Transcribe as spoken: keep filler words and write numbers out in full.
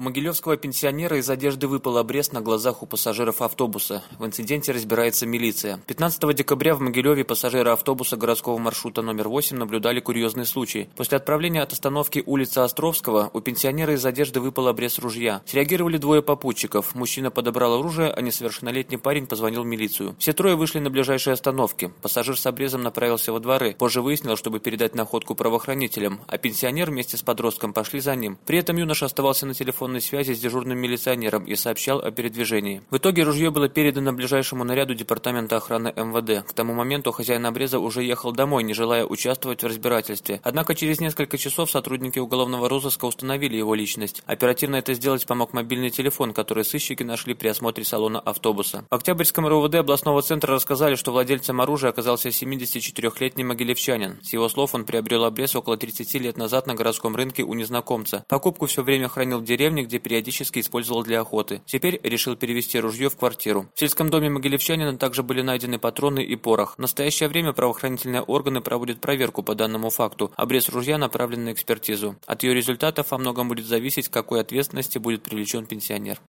могилевского пенсионера из одежды выпал обрез на глазах у пассажиров автобуса. В инциденте разбирается милиция. пятнадцатого декабря в Могилеве пассажиры автобуса городского маршрута номер восемь наблюдали курьезный случай. После отправления от остановки улица Островского у пенсионера из одежды выпал обрез ружья. Среагировали двое попутчиков. Мужчина подобрал оружие, а несовершеннолетний парень позвонил в милицию. Все трое вышли на ближайшие остановки. Пассажир с обрезом направился во дворы. Позже выяснил, чтобы передать находку правоохранителям, а пенсионер вместе с подростком пошли за ним. При этом юноша оставался на телефонной связи с дежурным милиционером и сообщал о передвижении. В итоге ружье было передано ближайшему наряду департамента охраны эм вэ дэ. К тому моменту хозяин обреза уже ехал домой, не желая участвовать в разбирательстве. Однако через несколько часов сотрудники уголовного розыска установили его личность. Оперативно это сделать помог мобильный телефон, который сыщики нашли при осмотре салона автобуса. В Октябрьском эр о вэ дэ областного центра рассказали, что владельцем оружия оказался семидесятичетырёхлетний могилевчанин. С его слов, он приобрел обрез около тридцати лет назад на городском рынке у незнакомца. Покупку все время хранил в деревне, где периодически использовал для охоты. Теперь решил перевести ружье в квартиру. В сельском доме могилевчанина также были найдены патроны и порох. В настоящее время правоохранительные органы проводят проверку по данному факту. Обрез ружья направлен на экспертизу. От ее результатов во многом будет зависеть, к какой ответственности будет привлечен пенсионер.